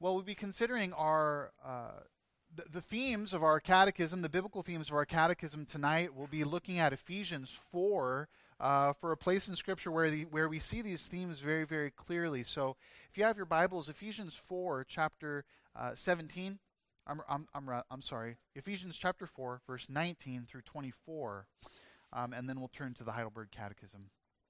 Well, we'll be considering the themes of our catechism, the biblical themes of our catechism tonight. We'll be looking at Ephesians 4 for a place in Scripture where we see these themes very, very clearly. So if you have your Bibles, Ephesians 4, chapter 17. I'm sorry, Ephesians chapter 4, verse 19 through 24. And then we'll turn to the Heidelberg Catechism.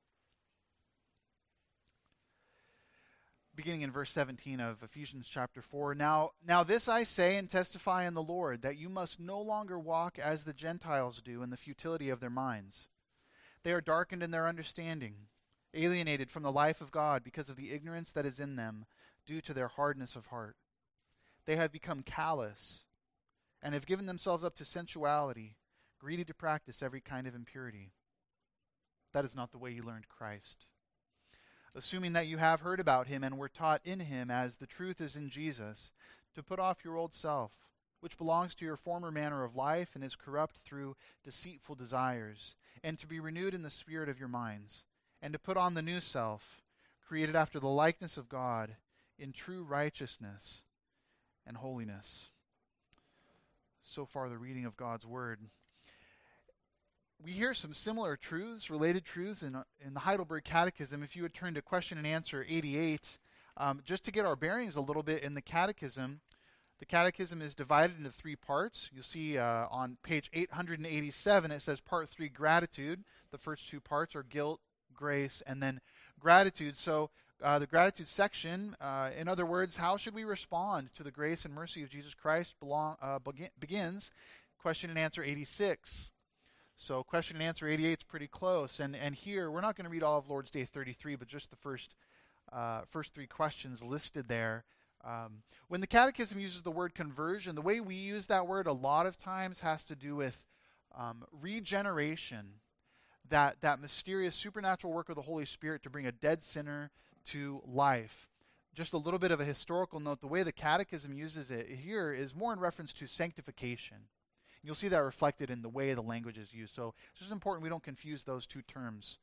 Beginning in verse 17 of Ephesians chapter 4. Now this I say and testify in the Lord, that you must no longer walk as the Gentiles do in the futility of their minds. They are darkened in their understanding, alienated from the life of God because of the ignorance that is in them due to their hardness of heart. They have become callous and have given themselves up to sensuality, greedy to practice every kind of impurity. That is not the way you learned Christ. Assuming that you have heard about him and were taught in him as the truth is in Jesus, to put off your old self, which belongs to your former manner of life and is corrupt through deceitful desires, and to be renewed in the spirit of your minds, and to put on the new self, created after the likeness of God, in true righteousness and holiness. So far, the reading of God's Word. We hear some similar truths, related truths in the Heidelberg Catechism. If you would turn to question and answer 88, just to get our bearings a little bit in the Catechism is divided into three parts. You'll see on page 887, it says Part 3, Gratitude. The first two parts are guilt, grace, and then gratitude. So the gratitude section, in other words, how should we respond to the grace and mercy of Jesus Christ, begins question and answer 86. So question and answer 88 is pretty close. And here, we're not going to read all of Lord's Day 33, but just the first three questions listed there. When the Catechism uses the word conversion, the way we use that word a lot of times has to do with regeneration, that mysterious supernatural work of the Holy Spirit to bring a dead sinner to life. Just a little bit of a historical note, the way the Catechism uses it here is more in reference to sanctification. You'll see that reflected in the way the language is used. So it's just important we don't confuse those two terms.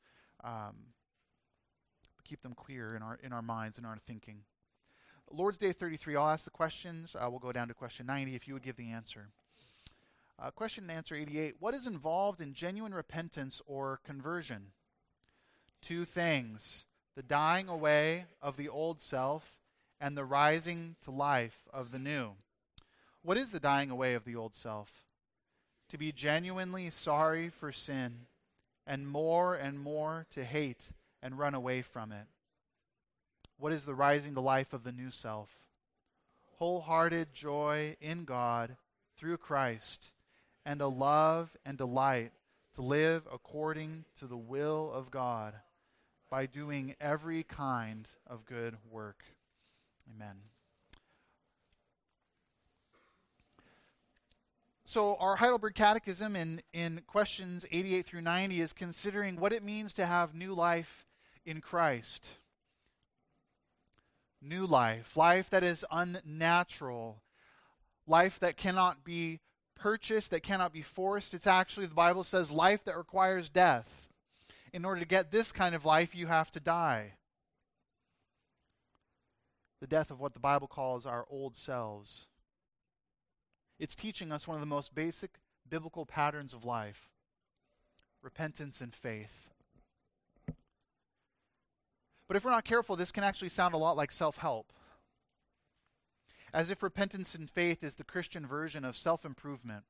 Keep them clear in our minds and our thinking. Lord's Day 33, I'll ask the questions. We'll go down to question 90 if you would give the answer. Question and answer 88, what is involved in genuine repentance or conversion? Two things, the dying away of the old self and the rising to life of the new. What is the dying away of the old self? To be genuinely sorry for sin and more to hate and run away from it. What is the rising to life of the new self? Wholehearted joy in God through Christ and a love and delight to live according to the will of God by doing every kind of good work. Amen. So our Heidelberg Catechism in questions 88 through 90 is considering what it means to have new life in Christ. New life, life that is unnatural, life that cannot be purchased, that cannot be forced. It's actually, the Bible says, life that requires death. In order to get this kind of life, you have to die. The death of what the Bible calls our old selves. It's teaching us one of the most basic biblical patterns of life, repentance and faith. But if we're not careful, this can actually sound a lot like self-help. As if repentance and faith is the Christian version of self-improvement.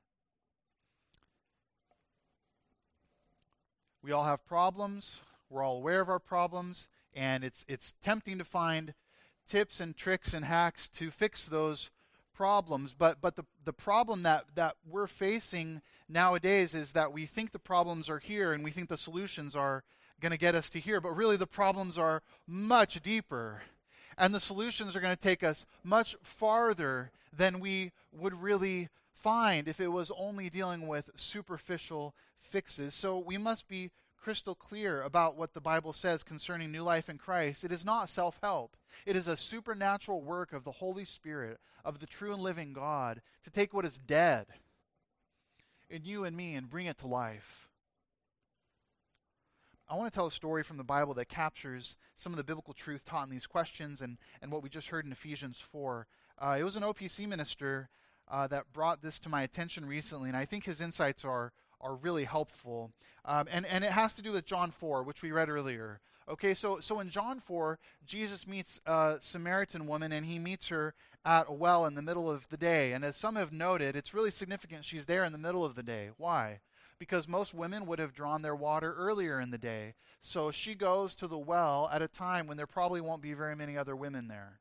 We all have problems, we're all aware of our problems, and it's tempting to find tips and tricks and hacks to fix those problems, but the problem that we're facing nowadays is that we think the problems are here and we think the solutions are going to get us to here, but really the problems are much deeper and the solutions are going to take us much farther than we would really find if it was only dealing with superficial fixes. So we must be crystal clear about what the Bible says concerning new life in Christ. It is not self-help. It is a supernatural work of the Holy Spirit, of the true and living God, to take what is dead in you and me and bring it to life. want to tell a story from the Bible that captures some of the biblical truth taught in these questions and what we just heard in Ephesians 4. It was an OPC minister that brought this to my attention recently, and I think his insights are really helpful. And it has to do with John 4, which we read earlier. Okay, so in John 4, Jesus meets a Samaritan woman, and he meets her at a well in the middle of the day. And as some have noted, it's really significant she's there in the middle of the day. Why? Because most women would have drawn their water earlier in the day. So she goes to the well at a time when there probably won't be very many other women there,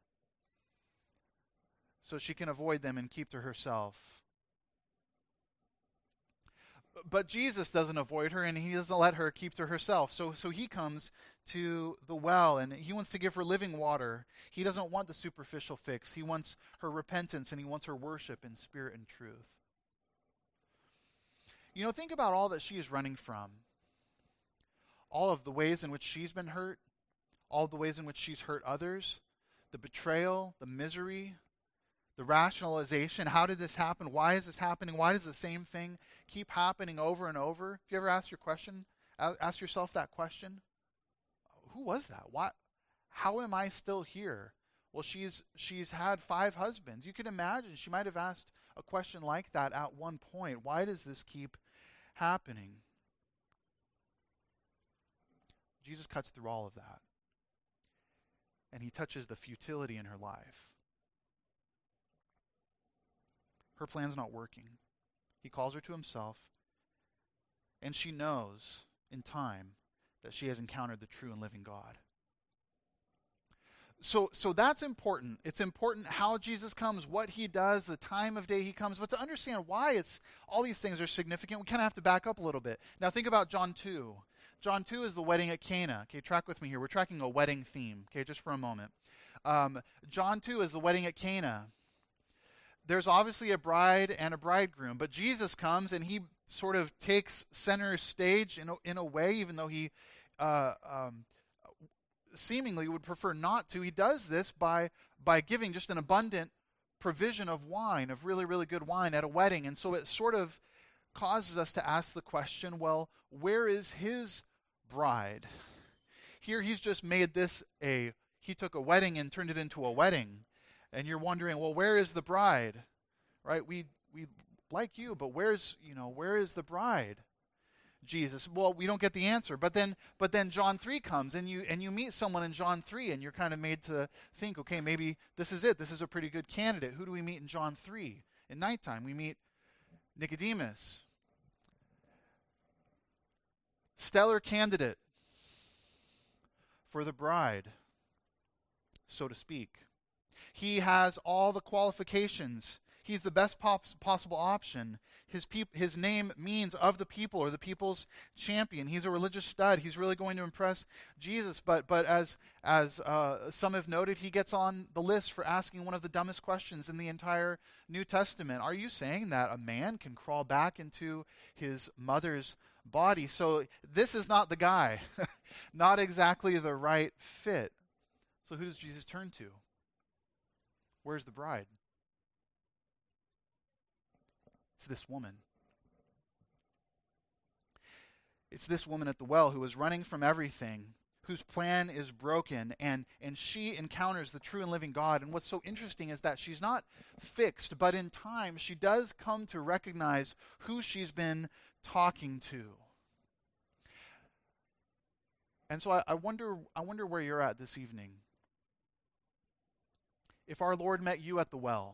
so she can avoid them and keep to herself. But Jesus doesn't avoid her, and he doesn't let her keep to herself. So he comes to the well, and he wants to give her living water. He doesn't want the superficial fix. He wants her repentance, and he wants her worship in spirit and truth. You know, think about all that she is running from. All of the ways in which she's been hurt, all of the ways in which she's hurt others, the betrayal, the misery, the rationalization. How did this happen? Why is this happening? Why does the same thing keep happening over and over? If you ever ask yourself that question, who was that? Why? How am I still here? Well, she's had 5 husbands. You can imagine she might have asked a question like that at one point. Why does this keep happening? Jesus cuts through all of that, and he touches the futility in her life. Her plan's not working. He calls her to himself, and she knows in time that she has encountered the true and living God. So that's important. It's important how Jesus comes, what he does, the time of day he comes. But to understand why all these things are significant, we kind of have to back up a little bit. Now think about John 2. John 2 is the wedding at Cana. Okay, track with me here. We're tracking a wedding theme, okay, just for a moment. John 2 is the wedding at Cana. There's obviously a bride and a bridegroom, but Jesus comes and he sort of takes center stage in a way, even though he seemingly would prefer not to. He does this by giving just an abundant provision of wine, of really, really good wine at a wedding. And so it sort of causes us to ask the question, well, where is his bride? Here he's just made this he took a wedding and turned it into a wedding. And you're wondering, well, where is the bride? Right? We like you, but where is the bride? Jesus. Well, we don't get the answer. But then John 3 comes, and you meet someone in John 3, and you're kind of made to think, okay, maybe this is it. This is a pretty good candidate. Who do we meet in John 3? In nighttime, we meet Nicodemus. Stellar candidate for the bride, so to speak. He has all the qualifications. He's the best possible option. His name means of the people, or the people's champion. He's a religious stud. He's really going to impress Jesus. But as some have noted, he gets on the list for asking one of the dumbest questions in the entire New Testament. Are you saying that a man can crawl back into his mother's body? So this is not the guy. Not exactly the right fit. So who does Jesus turn to? Where's the bride? It's this woman. It's this woman at the well who is running from everything, whose plan is broken, and she encounters the true and living God. And what's so interesting is that she's not fixed, but in time she does come to recognize who she's been talking to. And so I wonder where you're at this evening. If our Lord met you at the well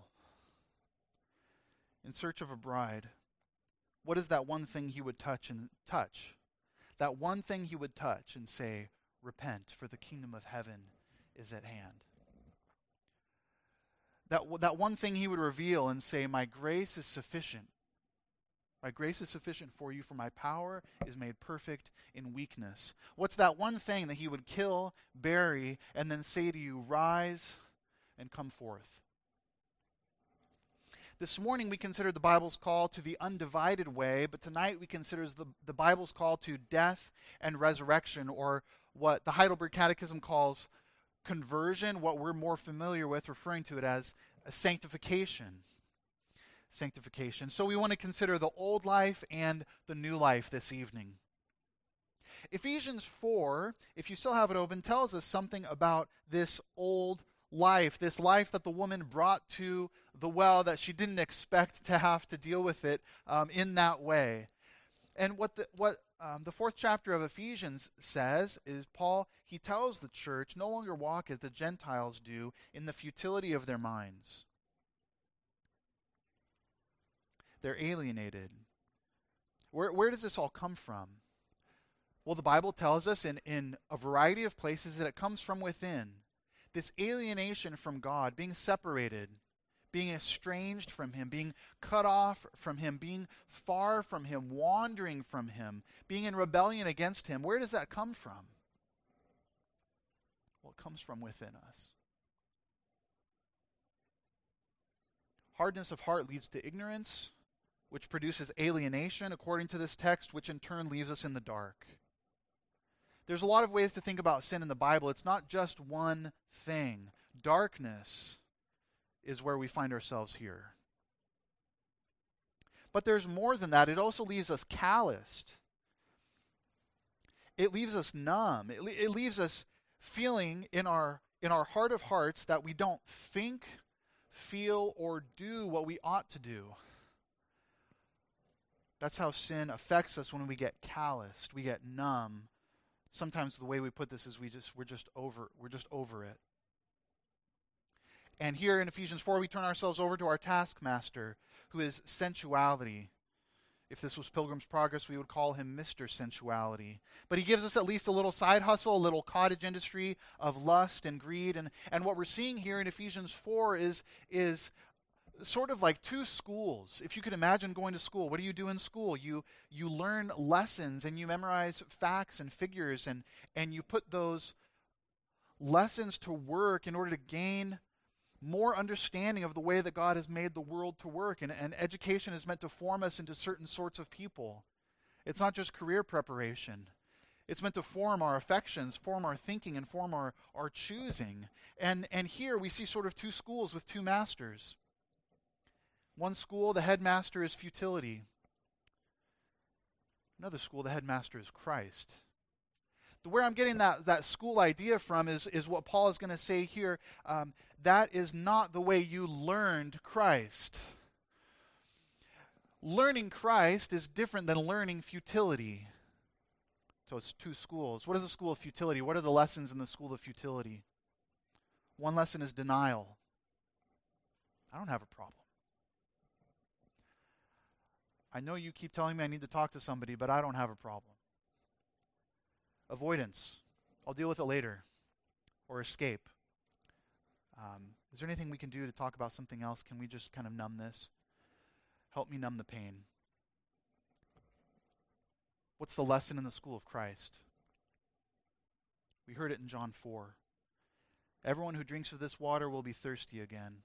in search of a bride, what is that one thing he would touch? That one thing he would touch and say, repent, for the kingdom of heaven is at hand. That one thing he would reveal and say, my grace is sufficient. My grace is sufficient for you, for my power is made perfect in weakness. What's that one thing that he would kill, bury, and then say to you, rise and come forth? This morning we considered the Bible's call to the undivided way, but tonight we consider the Bible's call to death and resurrection, or what the Heidelberg Catechism calls conversion, what we're more familiar with referring to it as sanctification. Sanctification. So we want to consider the old life and the new life this evening. Ephesians 4, if you still have it open, tells us something about this old life, this life that the woman brought to the well, that she didn't expect to have to deal with it in that way. And what the fourth chapter of Ephesians says is Paul, he tells the church, no longer walk as the Gentiles do in the futility of their minds. They're alienated. Where does this all come from? Well, the Bible tells us in a variety of places that it comes from within. This alienation from God, being separated, being estranged from Him, being cut off from Him, being far from Him, wandering from Him, being in rebellion against Him. Where does that come from? Well, it comes from within us. Hardness of heart leads to ignorance, which produces alienation, according to this text, which in turn leaves us in the dark. There's a lot of ways to think about sin in the Bible. It's not just one thing. Darkness is where we find ourselves here. But there's more than that. It also leaves us calloused. It leaves us numb. It leaves us feeling in our heart of hearts that we don't think, feel, or do what we ought to do. That's how sin affects us when we get calloused, we get numb. Sometimes the way we put this is we're just over it. And here in Ephesians 4, we turn ourselves over to our taskmaster, who is sensuality. If this was Pilgrim's Progress, we would call him Mr. Sensuality. But he gives us at least a little side hustle, a little cottage industry of lust and greed. And what we're seeing here in Ephesians 4 is sort of like two schools. If you could imagine going to school, what do you do in school? You learn lessons and you memorize facts and figures and you put those lessons to work in order to gain more understanding of the way that God has made the world to work. And education is meant to form us into certain sorts of people. It's not just career preparation. It's meant to form our affections, form our thinking, and form our choosing. And here we see sort of two schools with two masters. One school, the headmaster is futility. Another school, the headmaster is Christ. Where I'm getting that school idea from is what Paul is going to say here. That is not the way you learned Christ. Learning Christ is different than learning futility. So it's two schools. What is the school of futility? What are the lessons in the school of futility? One lesson is denial. I don't have a problem. I know you keep telling me I need to talk to somebody, but I don't have a problem. Avoidance. I'll deal with it later. Or escape. Is there anything we can do to talk about something else? Can we just kind of numb this? Help me numb the pain. What's the lesson in the school of Christ? We heard it in John 4. Everyone who drinks of this water will be thirsty again.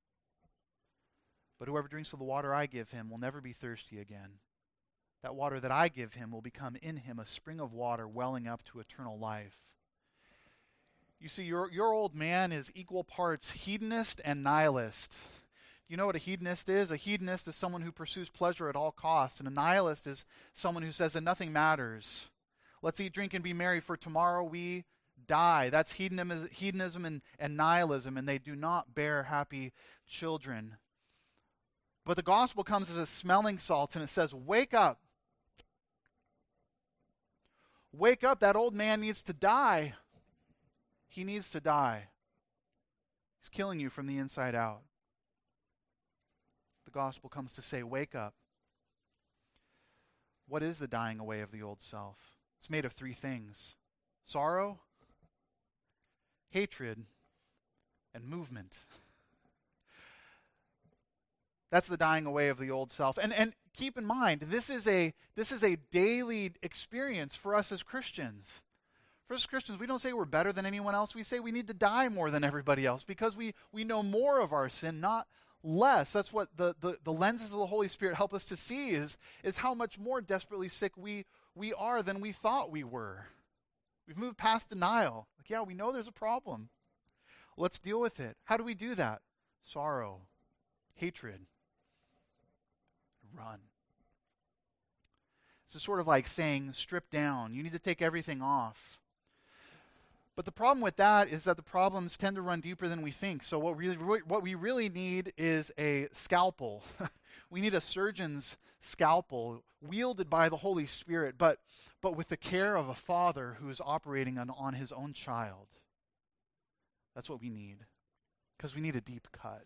But whoever drinks of the water I give him will never be thirsty again. That water that I give him will become in him a spring of water welling up to eternal life. You see, your old man is equal parts hedonist and nihilist. You know what a hedonist is? A hedonist is someone who pursues pleasure at all costs, and a nihilist is someone who says that nothing matters. Let's eat, drink, and be merry, for tomorrow we die. That's hedonism and nihilism, and they do not bear happy children. But the gospel comes as a smelling salts, and it says, wake up. Wake up, that old man needs to die. He needs to die. He's killing you from the inside out. The gospel comes to say, wake up. What is the dying away of the old self? It's made of three things: sorrow, hatred, and movement. That's the dying away of the old self. And keep in mind, this is a daily experience for us as Christians. For us as Christians, we don't say we're better than anyone else. We say we need to die more than everybody else because we know more of our sin, not less. That's what the lenses of the Holy Spirit help us to see is how much more desperately sick we are than we thought we were. We've moved past denial. Like, yeah, we know there's a problem. Let's deal with it. How do we do that? Sorrow, hatred. Run. It's sort of like saying, strip down. You need to take everything off. But the problem with that is that the problems tend to run deeper than we think. So what we really need is a scalpel. We need a surgeon's scalpel wielded by the Holy Spirit, but with the care of a father who is operating on his own child. That's what we need, because we need a deep cut.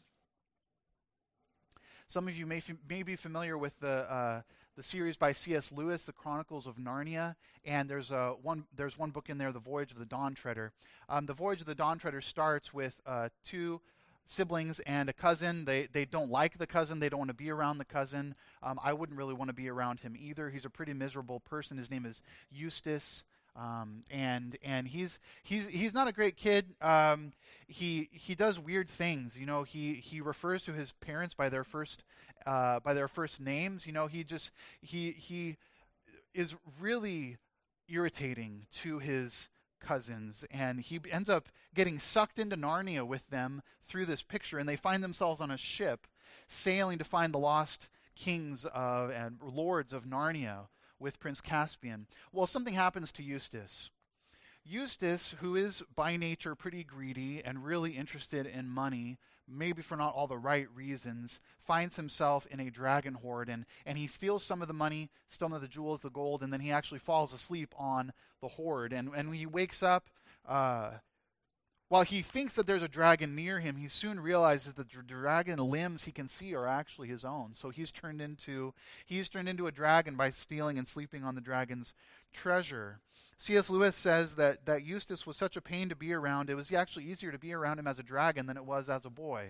Some of you may be familiar with the series by C.S. Lewis, The Chronicles of Narnia, and there's one book in there, The Voyage of the Dawn Treader. The Voyage of the Dawn Treader starts with two siblings and a cousin. They don't like the cousin. They don't want to be around the cousin. I wouldn't really want to be around him either. He's a pretty miserable person. His name is Eustace. And he's not a great kid. He does weird things. You know, he refers to his parents by their first names. You know, he is really irritating to his cousins, and he ends up getting sucked into Narnia with them through this picture, and they find themselves on a ship sailing to find the lost kings and lords of Narnia with Prince Caspian. Well, something happens to Eustace. Eustace, who is by nature pretty greedy and really interested in money, maybe for not all the right reasons, finds himself in a dragon horde, and he steals some of the money, some of the jewels, the gold, and then he actually falls asleep on the horde. And when he wakes up, while he thinks that there's a dragon near him, he soon realizes that the dragon limbs he can see are actually his own. So he's turned into a dragon by stealing and sleeping on the dragon's treasure. C.S. Lewis says that Eustace was such a pain to be around, it was actually easier to be around him as a dragon than it was as a boy.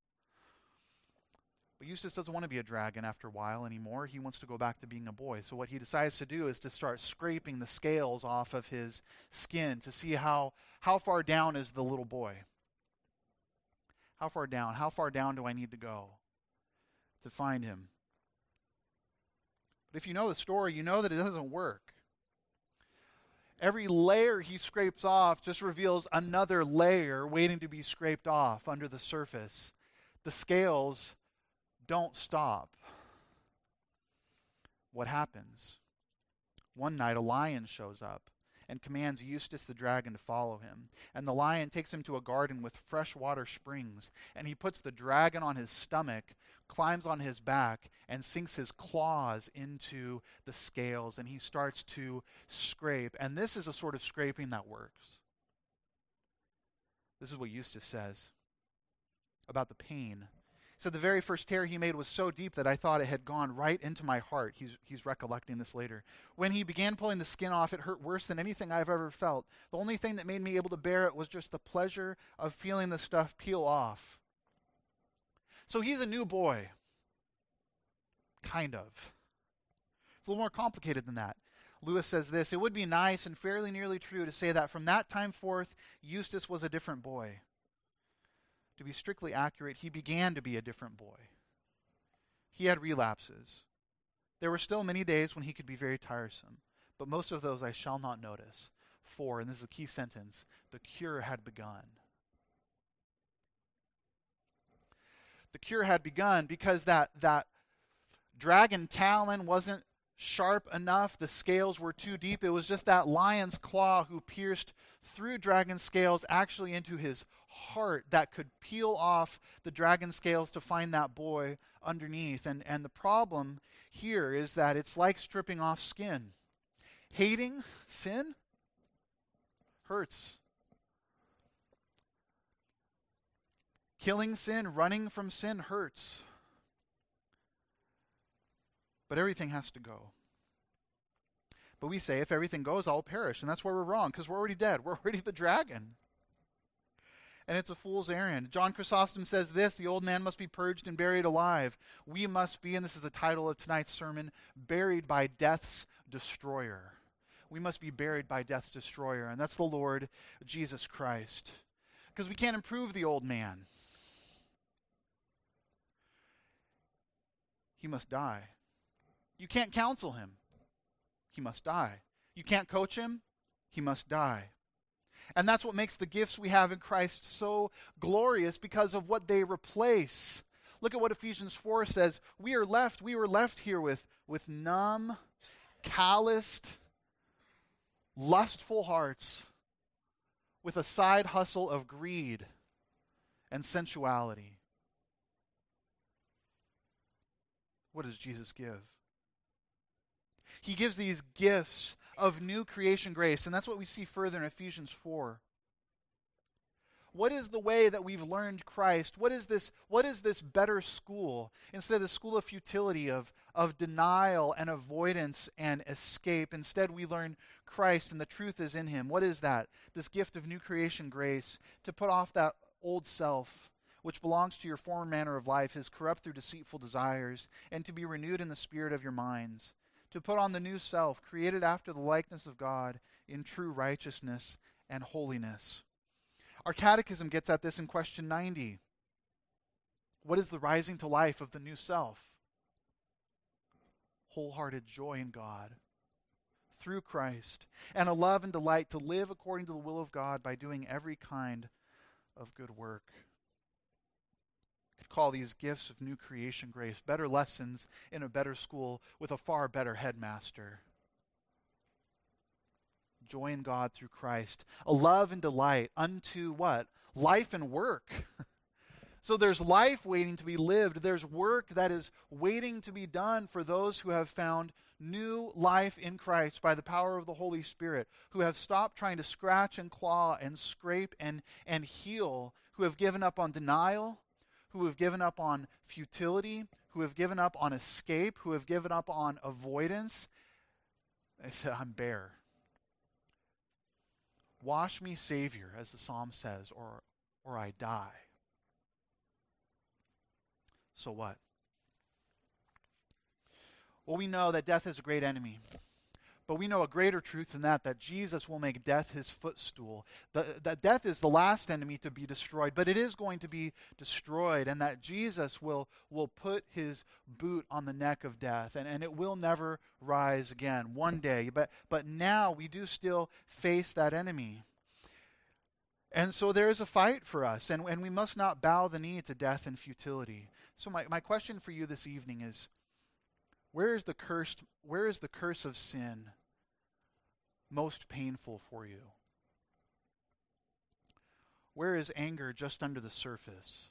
But Eustace doesn't want to be a dragon after a while anymore. He wants to go back to being a boy. So what he decides to do is to start scraping the scales off of his skin to see how far down is the little boy. How far down? How far down do I need to go to find him? But if you know the story, you know that it doesn't work. Every layer he scrapes off just reveals another layer waiting to be scraped off under the surface. The scales don't stop. What happens? One night a lion shows up and commands Eustace the dragon to follow him. And the lion takes him to a garden with fresh water springs, and he puts the dragon on his stomach, climbs on his back, and sinks his claws into the scales, and he starts to scrape. And this is a sort of scraping that works. This is what Eustace says about the pain. So the very first tear he made was so deep that I thought it had gone right into my heart. He's recollecting this later. When he began pulling the skin off, it hurt worse than anything I've ever felt. The only thing that made me able to bear it was just the pleasure of feeling the stuff peel off. So he's a new boy. Kind of. It's a little more complicated than that. Lewis says this: it would be nice and fairly nearly true to say that from that time forth, Eustace was a different boy. To be strictly accurate, he began to be a different boy. He had relapses. There were still many days when he could be very tiresome, but most of those I shall not notice. For, and this is a key sentence, the cure had begun. The cure had begun because that dragon talon wasn't sharp enough. The scales were too deep. It was just that lion's claw who pierced through dragon scales actually into his heart that could peel off the dragon scales to find that boy underneath. And the problem here is that it's like stripping off skin. Hating sin hurts. Killing sin, running from sin hurts. But everything has to go. But we say, if everything goes, I'll perish. And that's where we're wrong, because we're already dead. We're already the dragon. And it's a fool's errand. John Chrysostom says this: the old man must be purged and buried alive. We must be, and this is the title of tonight's sermon, buried by death's destroyer. We must be buried by death's destroyer, and that's the Lord Jesus Christ. Because we can't improve the old man. He must die. You can't counsel him. He must die. You can't coach him. He must die. And that's what makes the gifts we have in Christ so glorious, because of what they replace. Look at what Ephesians 4 says. We were left here with numb calloused, lustful hearts with a side hustle of greed and sensuality. What does Jesus give? He gives these gifts of new creation grace, and that's what we see further in Ephesians 4. What is the way that we've learned Christ? What is this better school? Instead of the school of futility, of denial and avoidance and escape, instead we learn Christ, and the truth is in him. What is that? This gift of new creation grace, to put off that old self, which belongs to your former manner of life, is corrupt through deceitful desires, and to be renewed in the spirit of your minds, to put on the new self, created after the likeness of God in true righteousness and holiness. Our catechism gets at this in question 90. What is the rising to life of the new self? Wholehearted joy in God through Christ, and a love and delight to live according to the will of God by doing every kind of good work. We could call these gifts of new creation grace better lessons in a better school with a far better headmaster. Joy in God through Christ, a love and delight unto what? Life and work. So there's life waiting to be lived. There's work that is waiting to be done for those who have found new life in Christ by the power of the Holy Spirit, who have stopped trying to scratch and claw and scrape and heal, who have given up on denial, who have given up on futility, who have given up on escape, who have given up on avoidance. They said, I'm bare. Wash me, Savior, as the psalm says, or I die. So what? Well, we know that death is a great enemy. But we know a greater truth than that Jesus will make death his footstool. That death is the last enemy to be destroyed, but it is going to be destroyed, and that Jesus will put his boot on the neck of death, and it will never rise again one day. But now we do still face that enemy. And so there is a fight for us, and we must not bow the knee to death and futility. So my question for you this evening is, where is the curse of sin most painful for you? Where is anger just under the surface?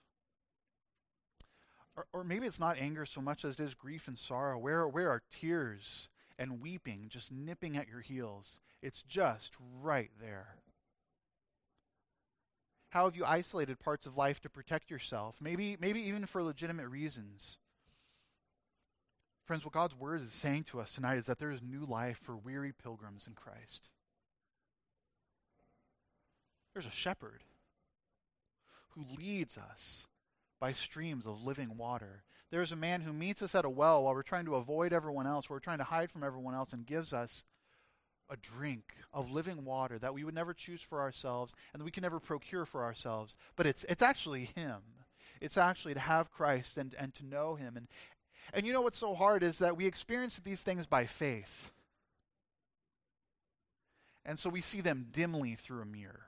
Or maybe it's not anger so much as it is grief and sorrow. Where are tears and weeping just nipping at your heels? It's just right there. How have you isolated parts of life to protect yourself? Maybe even for legitimate reasons. Friends, what God's word is saying to us tonight is that there is new life for weary pilgrims in Christ. There's a shepherd who leads us by streams of living water. There's a man who meets us at a well while we're trying to avoid everyone else, while we're trying to hide from everyone else, and gives us a drink of living water that we would never choose for ourselves and that we can never procure for ourselves. But it's actually him. It's actually to have Christ and to know him. And you know what's so hard is that we experience these things by faith. And so we see them dimly through a mirror.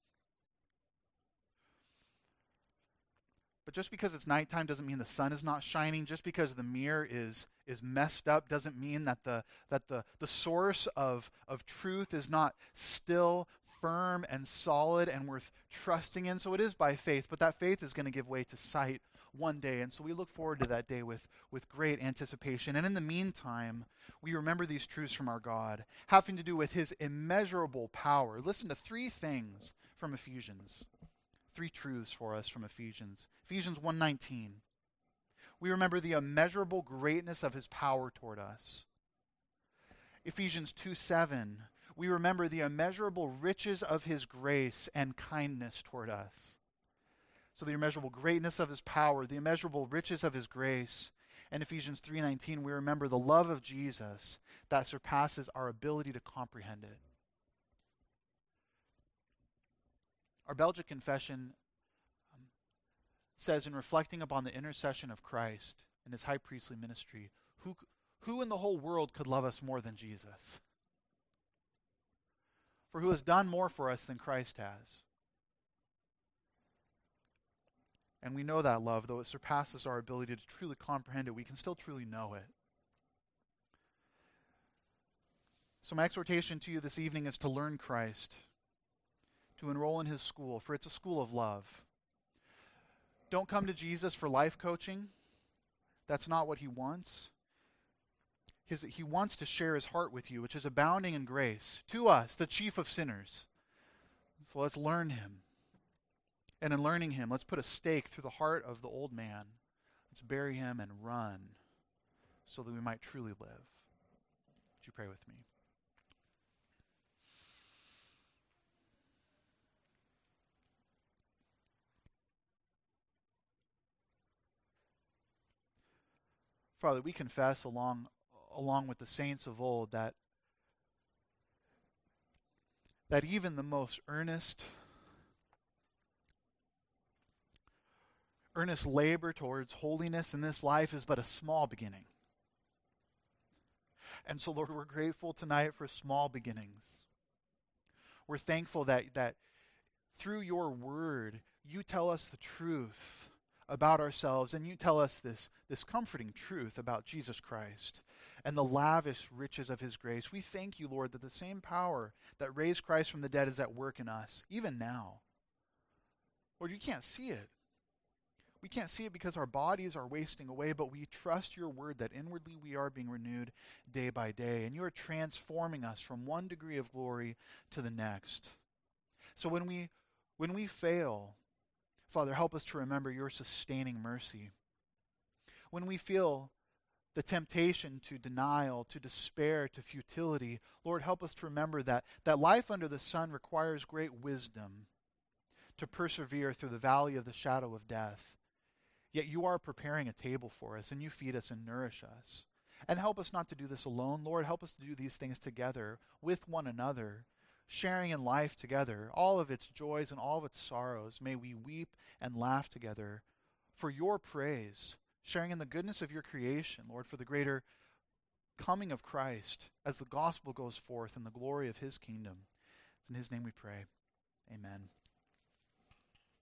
But just because it's nighttime doesn't mean the sun is not shining. Just because the mirror is messed up doesn't mean that the source of truth is not still firm and solid and worth trusting in. So it is by faith, but that faith is going to give way to sight one day. And so we look forward to that day with great anticipation. And in the meantime, we remember these truths from our God, having to do with his immeasurable power. Listen to three things from Ephesians. Three truths for us from Ephesians. Ephesians 1:19. We remember the immeasurable greatness of his power toward us. Ephesians 2:7. We remember the immeasurable riches of his grace and kindness toward us. So the immeasurable greatness of his power, the immeasurable riches of his grace. And Ephesians 3:19, we remember the love of Jesus that surpasses our ability to comprehend it. Our Belgic Confession says, in reflecting upon the intercession of Christ and his high priestly ministry, who in the whole world could love us more than Jesus? For who has done more for us than Christ has? And we know that love, though it surpasses our ability to truly comprehend it, we can still truly know it. So my exhortation to you this evening is to learn Christ, to enroll in his school, for it's a school of love. Don't come to Jesus for life coaching. That's not what he wants. He wants to share his heart with you, which is abounding in grace, to us, the chief of sinners. So let's learn him. And in learning him, let's put a stake through the heart of the old man. Let's bury him and run so that we might truly live. Would you pray with me? Father, we confess along with the saints of old that even the most earnest labor towards holiness in this life is but a small beginning. And so, Lord, we're grateful tonight for small beginnings. We're thankful that through your word, you tell us the truth about ourselves, and you tell us this comforting truth about Jesus Christ and the lavish riches of his grace. We thank you, Lord, that the same power that raised Christ from the dead is at work in us, even now. Lord, you can't see it. We can't see it because our bodies are wasting away, but we trust your word that inwardly we are being renewed day by day, and you are transforming us from one degree of glory to the next. So when we fail, Father, help us to remember your sustaining mercy. When we feel the temptation to denial, to despair, to futility, Lord, help us to remember that life under the sun requires great wisdom to persevere through the valley of the shadow of death. Yet you are preparing a table for us, and you feed us and nourish us. And help us not to do this alone, Lord. Help us to do these things together with one another, sharing in life together, all of its joys and all of its sorrows. May we weep and laugh together for your praise, sharing in the goodness of your creation, Lord, for the greater coming of Christ as the gospel goes forth in the glory of his kingdom. It's in his name we pray. Amen.